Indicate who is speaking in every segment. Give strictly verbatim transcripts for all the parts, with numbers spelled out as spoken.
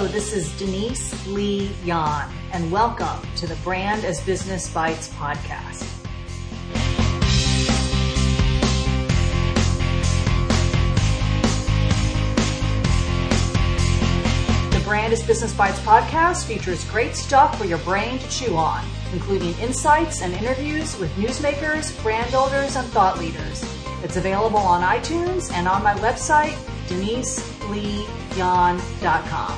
Speaker 1: Hello, this is Denise Lee Yan, and welcome to the Brand as Business Bites podcast. The Brand as Business Bites podcast features great stuff for your brain to chew on, including insights and interviews with newsmakers, brand builders, and thought leaders. It's available on iTunes and on my website, denise lee yan dot com.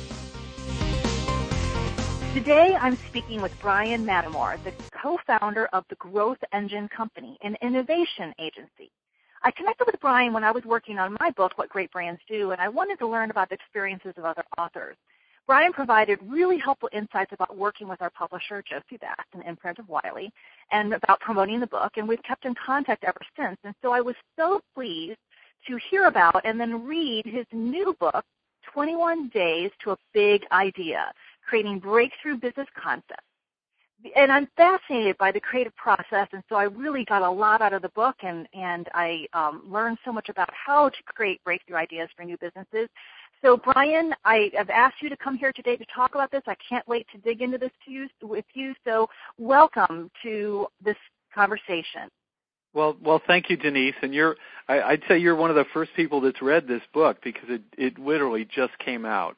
Speaker 1: Today, I'm speaking with Brian Matamor, the co-founder of the Growth Engine Company, an innovation agency. I connected with Brian when I was working on my book, What Great Brands Do, and I wanted to learn about the experiences of other authors. Brian provided really helpful insights about working with our publisher, Josie Bass, an imprint of Wiley, and about promoting the book, and we've kept in contact ever since. And so I was so pleased to hear about and then read his new book, twenty-one days to a Big Idea, Creating Breakthrough Business Concepts. And I'm fascinated by the creative process, and so I really got a lot out of the book, and, and I um, learned so much about how to create breakthrough ideas for new businesses. So, Brian, I have asked you to come here today to talk about this. I can't wait to dig into this to you, with you, so welcome to this conversation.
Speaker 2: Well, well, thank you, Denise. And you're, I, I'd say you're one of the first people that's read this book because it, it literally just came out.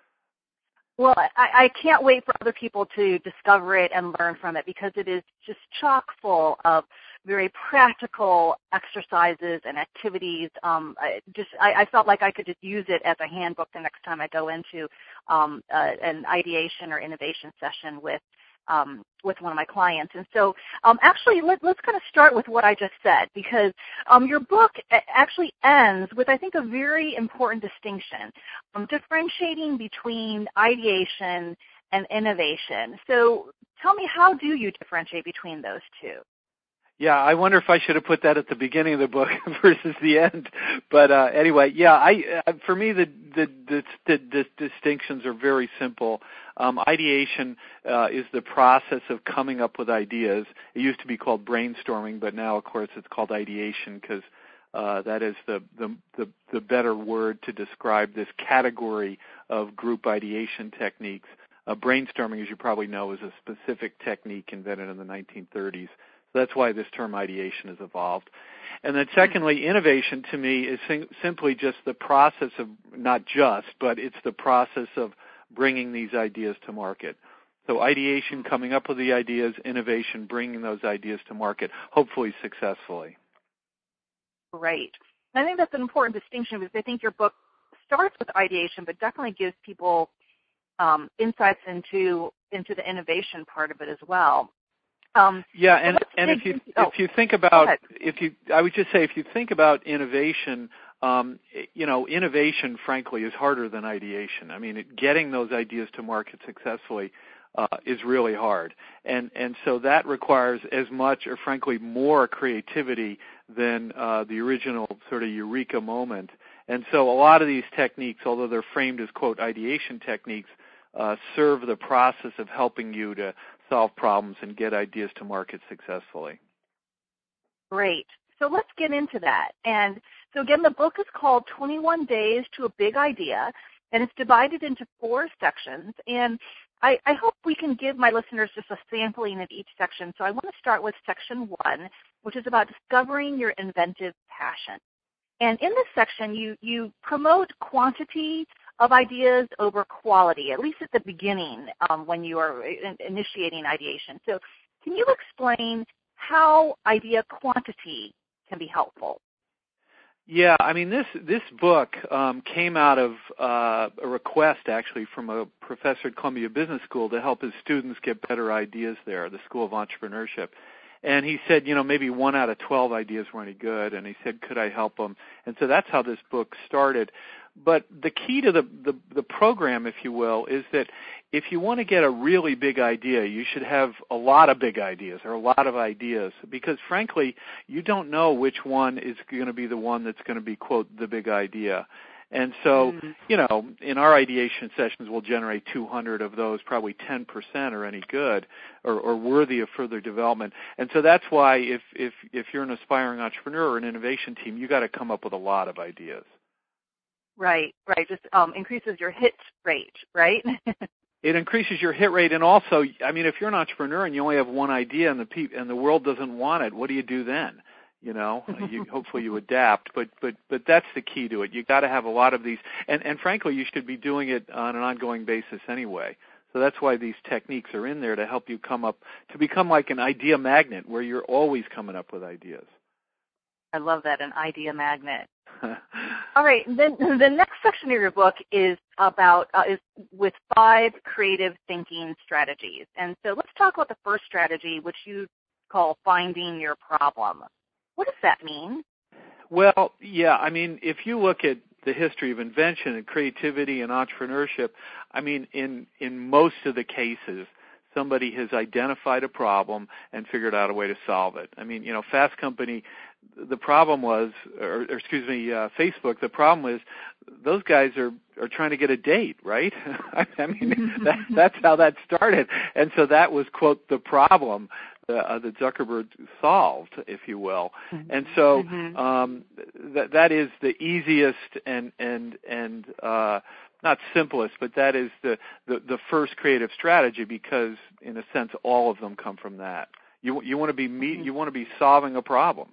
Speaker 1: Well, I, I can't wait for other people to discover it and learn from it because it is just chock full of very practical exercises and activities. Um, I just I, I felt like I could just use it as a handbook the next time I go into um, uh, an ideation or innovation session with um, with one of my clients. And so um, actually let, let's kind of start with what I just said because um, your book actually ends with, I think, a very important distinction, um, differentiating between ideation and innovation. So tell me, how do you differentiate between those two?
Speaker 2: Yeah, I wonder if I should have put that at the beginning of the book versus the end. But uh, anyway, yeah, I uh, for me the the, the the the distinctions are very simple. Um, ideation uh, is the process of coming up with ideas. It used to be called brainstorming, but now, of course, it's called ideation because uh, that is the, the the the better word to describe this category of group ideation techniques. Uh, brainstorming, as you probably know, is a specific technique invented in the nineteen thirties. That's why this term ideation has evolved. And then secondly, innovation to me is sim- simply just the process of, not just, but it's the process of bringing these ideas to market. So ideation, coming up with the ideas, innovation, bringing those ideas to market, hopefully successfully.
Speaker 1: Great. I think that's an important distinction because I think your book starts with ideation, but definitely gives people um, insights into into the innovation part of it as well. Um,
Speaker 2: yeah, and,
Speaker 1: so
Speaker 2: and if you
Speaker 1: into, oh,
Speaker 2: if you think about if you I would just say if you think about innovation, um, you know, innovation frankly is harder than ideation. I mean, it, getting those ideas to market successfully uh, is really hard, and and so that requires as much or frankly more creativity than uh, the original sort of eureka moment. And so a lot of these techniques, although they're framed as quote ideation techniques, uh, serve the process of helping you to solve problems and get ideas to market successfully.
Speaker 1: Great. So let's get into that. And so again, the book is called twenty-one days to a Big Idea, and it's divided into four sections. And I, I hope we can give my listeners just a sampling of each section. So I want to start with section one, which is about discovering your inventive passion. And in this section, you, you promote quantity of ideas over quality, at least at the beginning um, when you are in, initiating ideation. So can you explain how idea quantity can be helpful?
Speaker 2: Yeah, I mean, this this book um, came out of uh, a request, actually, from a professor at Columbia Business School to help his students get better ideas there, the School of Entrepreneurship. And he said, you know, maybe one out of twelve ideas were any good, and he said, could I help him? And so that's how this book started. But the key to the, the, the program, if you will, is that if you want to get a really big idea, you should have a lot of big ideas or a lot of ideas because, frankly, you don't know which one is going to be the one that's going to be, quote, the big idea. And so, mm-hmm. you know, in our ideation sessions, we'll generate two hundred of those. Probably ten percent are any good or, or worthy of further development. And so that's why if, if, if you're an aspiring entrepreneur or an innovation team, you got to come up with a lot of ideas.
Speaker 1: Right, right. Just um, increases your hit rate, right?
Speaker 2: It increases your hit rate, and also, I mean, if you're an entrepreneur and you only have one idea and the pe- and the world doesn't want it, what do you do then? You know, you, hopefully you adapt, but but but that's the key to it. You got to have a lot of these, and and frankly, you should be doing it on an ongoing basis anyway. So that's why these techniques are in there to help you come up to become like an idea magnet, where you're always coming up with ideas.
Speaker 1: I love that, an idea magnet. All right, then the next section of your book is about uh, is with five creative thinking strategies. And so let's talk about the first strategy, which you call finding your problem. What does that mean?
Speaker 2: Well, yeah, I mean, if you look at the history of invention and creativity and entrepreneurship, I mean, in in most of the cases, somebody has identified a problem and figured out a way to solve it. I mean, you know, Fast Company, the problem was, or, or excuse me, uh, Facebook, the problem is those guys are, are trying to get a date, right? I mean, that, that's how that started. And so that was, quote, the problem uh, that Zuckerberg solved, if you will. Mm-hmm. And so mm-hmm. um, that that is the easiest and, and, and uh, not simplest, but that is the, the, the first creative strategy because, in a sense, all of them come from that. You you want to be meet, you want to be solving a problem.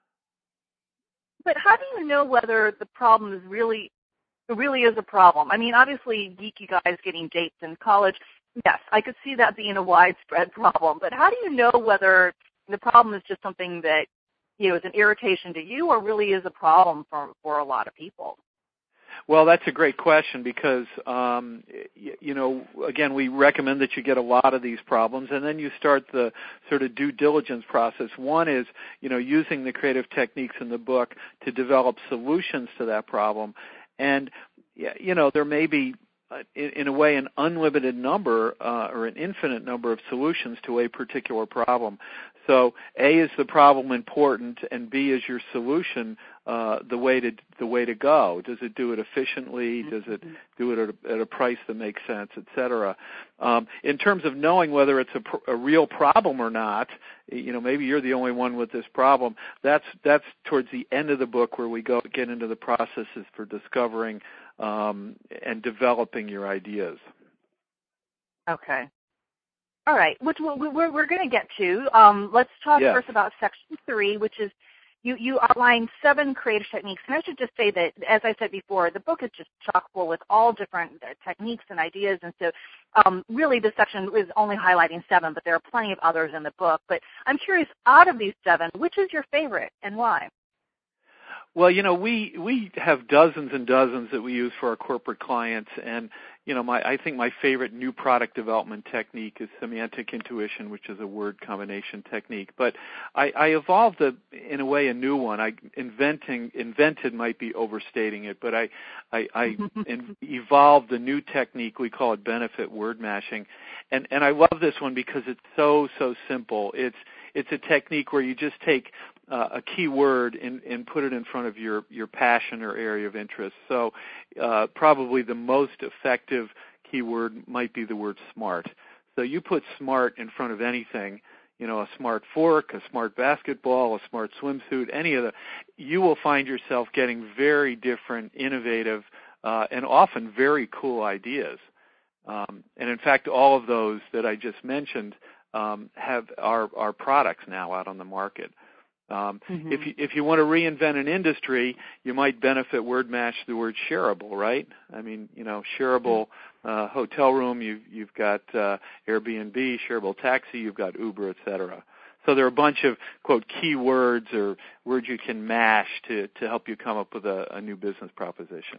Speaker 1: But how do you know whether the problem is really really is a problem? I mean, obviously, geeky guys getting dates in college, yes, I could see that being a widespread problem. But how do you know whether the problem is just something that, you know, is an irritation to you or really is a problem for, for a lot of people?
Speaker 2: Well, that's a great question because, um, you, you know, again, we recommend that you get a lot of these problems, and then you start the sort of due diligence process. One is, you know, using the creative techniques in the book to develop solutions to that problem. And, you know, there may be, uh, in, in a way, an unlimited number uh, or an infinite number of solutions to a particular problem. So A, is the problem important, and B, is your solution uh, the way to the way to go? Does it do it efficiently? Does it do it at a, at a price that makes sense, et cetera? Um, in terms of knowing whether it's a, pr- a real problem or not, you know, maybe you're the only one with this problem. That's that's towards the end of the book where we go get into the processes for discovering um, and developing your ideas.
Speaker 1: Okay. All right, which we're, we're going to get to. Um, let's talk
Speaker 2: yes.
Speaker 1: first about section three, which is you, you outline seven creative techniques. And I should just say that, as I said before, the book is just chock full with all different techniques and ideas. And so um, really this section is only highlighting seven, but there are plenty of others in the book. But I'm curious, out of these seven, which is your favorite and why?
Speaker 2: Well, you know, we we have dozens and dozens that we use for our corporate clients, and you know, my I think my favorite new product development technique is semantic intuition, which is a word combination technique. But I, I evolved a, in a way a new one. I inventing invented might be overstating it, but I I, I in, evolved a new technique. We call it benefit word mashing, and and I love this one because it's so so simple. It's it's a technique where you just take Uh, a key word and, and put it in front of your, your passion or area of interest. So uh, probably the most effective keyword might be the word smart. So you put smart in front of anything, you know, a smart fork, a smart basketball, a smart swimsuit, any of the, you will find yourself getting very different, innovative, uh, and often very cool ideas. Um, and in fact, all of those that I just mentioned um, have are, are products now out on the market. Um, mm-hmm. If you if you want to reinvent an industry, you might benefit word match the word shareable, right? I mean, you know, shareable uh, hotel room. You've you've got uh, Airbnb, shareable taxi. You've got Uber, et cetera. So there are a bunch of quote key words or words you can mash to to help you come up with a, a new business proposition.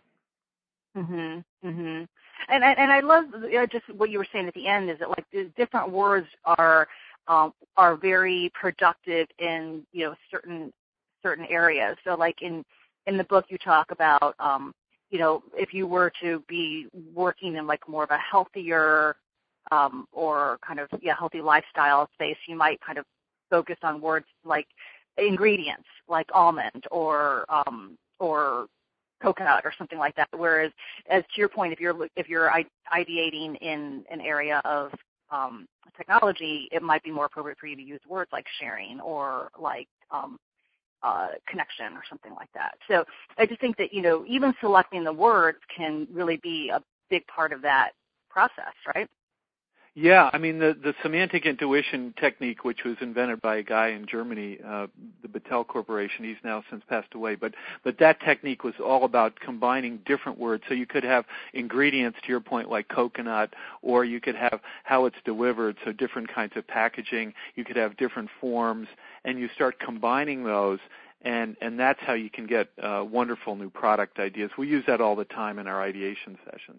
Speaker 1: Mhm. Mhm. And I, and I love uh, just what you were saying at the end is that like the different words are. Um, are very productive in, you know, certain certain areas. So like in, in the book you talk about, um, you know, if you were to be working in like more of a healthier um, or kind of, yeah, healthy lifestyle space, you might kind of focus on words like ingredients, like almond or um, or coconut or something like that. Whereas, as to your point, if you're if you're ideating in an area of um, technology, it might be more appropriate for you to use words like sharing or like um, uh, connection or something like that. So I just think that, you know, even selecting the words can really be a big part of that process, right?
Speaker 2: Yeah, I mean, the, the semantic intuition technique, which was invented by a guy in Germany, uh, the Battelle Corporation, he's now since passed away, but, but that technique was all about combining different words. So you could have ingredients, to your point, like coconut, or you could have how it's delivered, so different kinds of packaging. You could have different forms, and you start combining those, and, and that's how you can get uh, wonderful new product ideas. We use that all the time in our ideation sessions.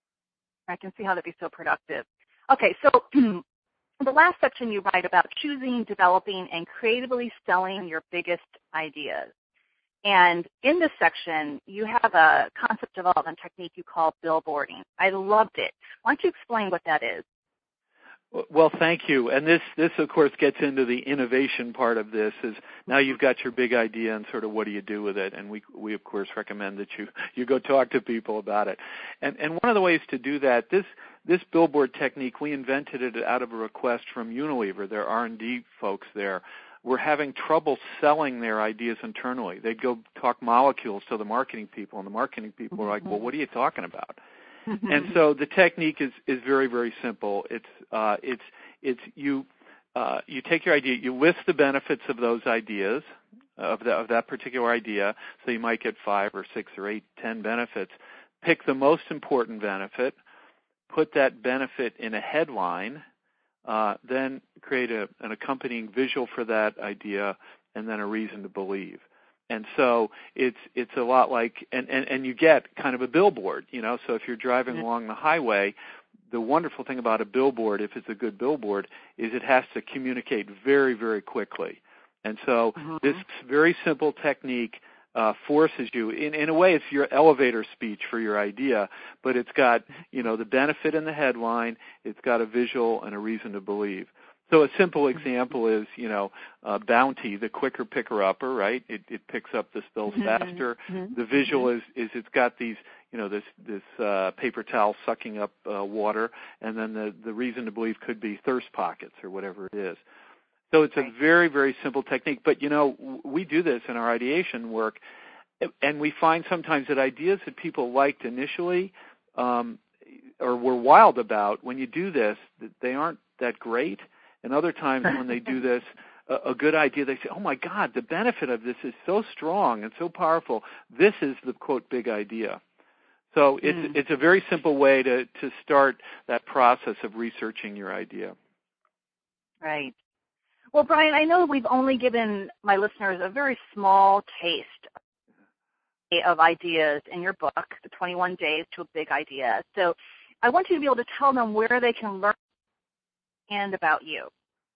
Speaker 1: I can see how that'd be so productive. Okay, so the last section you write about choosing, developing, and creatively selling your biggest ideas. And in this section, you have a concept development technique you call billboarding. I loved it. Why don't you explain what that is?
Speaker 2: Well, thank you. And this, this, of course, gets into the innovation part of this, is now you've got your big idea and sort of what do you do with it. And we, we of course, recommend that you, you go talk to people about it. And, and one of the ways to do that, this, this billboard technique, we invented it out of a request from Unilever, their R and D folks there. Were having trouble selling their ideas internally. They'd go talk molecules to the marketing people, and the marketing people were like, well, what are you talking about? And so the technique is, is very, very simple. It's uh, it's it's you uh, you take your idea, you list the benefits of those ideas, of, the, of that particular idea. So you might get five or six or eight, ten benefits. Pick the most important benefit, put that benefit in a headline, uh, then create a, an accompanying visual for that idea, and then a reason to believe. And so it's it's a lot like, and, and, and you get kind of a billboard, you know. So if you're driving mm-hmm. along the highway, the wonderful thing about a billboard, if it's a good billboard, is it has to communicate very, very quickly. And so mm-hmm. this very simple technique uh, forces you, in, in a way it's your elevator speech for your idea, but it's got, you know, the benefit in the headline, it's got a visual and a reason to believe. So a simple example is, you know, uh, Bounty, the quicker picker-upper, right? It, it picks up the spills mm-hmm. faster. Mm-hmm. The visual is, is it's got these, you know, this this uh, paper towel sucking up uh, water, and then the, the reason to believe could be thirst pockets or whatever it is. So it's a very, very simple technique. But, you know, we do this in our ideation work, and we find sometimes that ideas that people liked initially um, or were wild about, when you do this, they aren't that great. And other times when they do this, a, a good idea, they say, oh, my God, the benefit of this is so strong and so powerful. This is the, quote, big idea. So it's mm. it's a very simple way to, to start that process of researching your idea.
Speaker 1: Right. Well, Brian, I know we've only given my listeners a very small taste of ideas in your book, the twenty-one days to a Big Idea. So I want you to be able to tell them where they can learn and about you.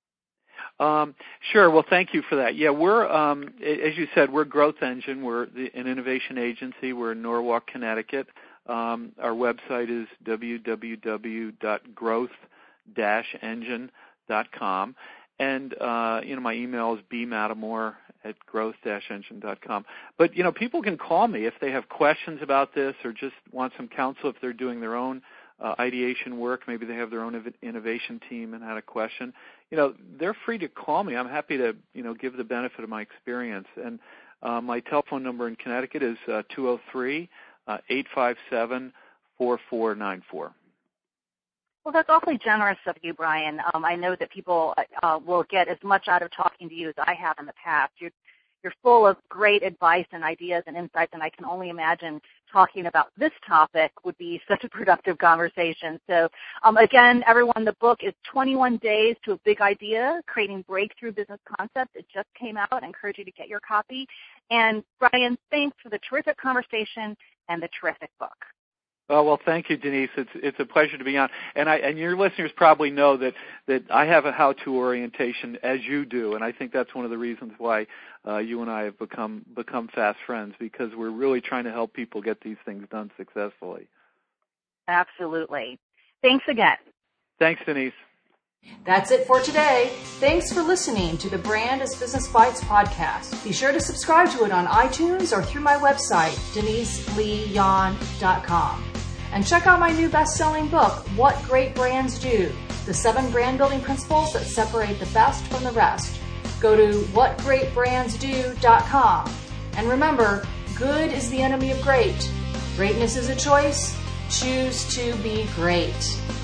Speaker 2: Um, sure. Well, thank you for that. Yeah, we're, um, as you said, we're Growth Engine. We're the, an innovation agency. We're in Norwalk, Connecticut. Um, our website is w w w dot growth dash engine dot com. And, uh, you know, my email is b mattimore at growth dash engine dot com. But, you know, people can call me if they have questions about this or just want some counsel if they're doing their own Uh, ideation work. Maybe they have their own innovation team and had a question. You know, they're free to call me. I'm happy to, you know, give the benefit of my experience. And uh, my telephone number in Connecticut is uh, two oh three, eight five seven, four four nine four.
Speaker 1: Well, that's awfully generous of you, Brian. Um, I know that people uh, will get as much out of talking to you as I have in the past. You're, you're full of great advice and ideas and insights, and I can only imagine talking about this topic would be such a productive conversation. So, um, again, everyone, the book is twenty-one days to a Big Idea, Creating Breakthrough Business Concepts. It just came out. I encourage you to get your copy. And, Brian, thanks for the terrific conversation and the terrific book.
Speaker 2: Oh, well, thank you, Denise. It's it's a pleasure to be on. And I and your listeners probably know that, that I have a how-to orientation, as you do, and I think that's one of the reasons why uh, you and I have become become fast friends, because we're really trying to help people get these things done successfully.
Speaker 1: Absolutely. Thanks again.
Speaker 2: Thanks, Denise.
Speaker 3: That's it for today. Thanks for listening to the Brand as Business Bites podcast. Be sure to subscribe to it on iTunes or through my website, denise lee yon dot com. And check out my new best-selling book, What Great Brands Do, the seven brand building principles that separate the best from the rest. go to what great brands do dot com. And remember, good is the enemy of great. Greatness is a choice. Choose to be great.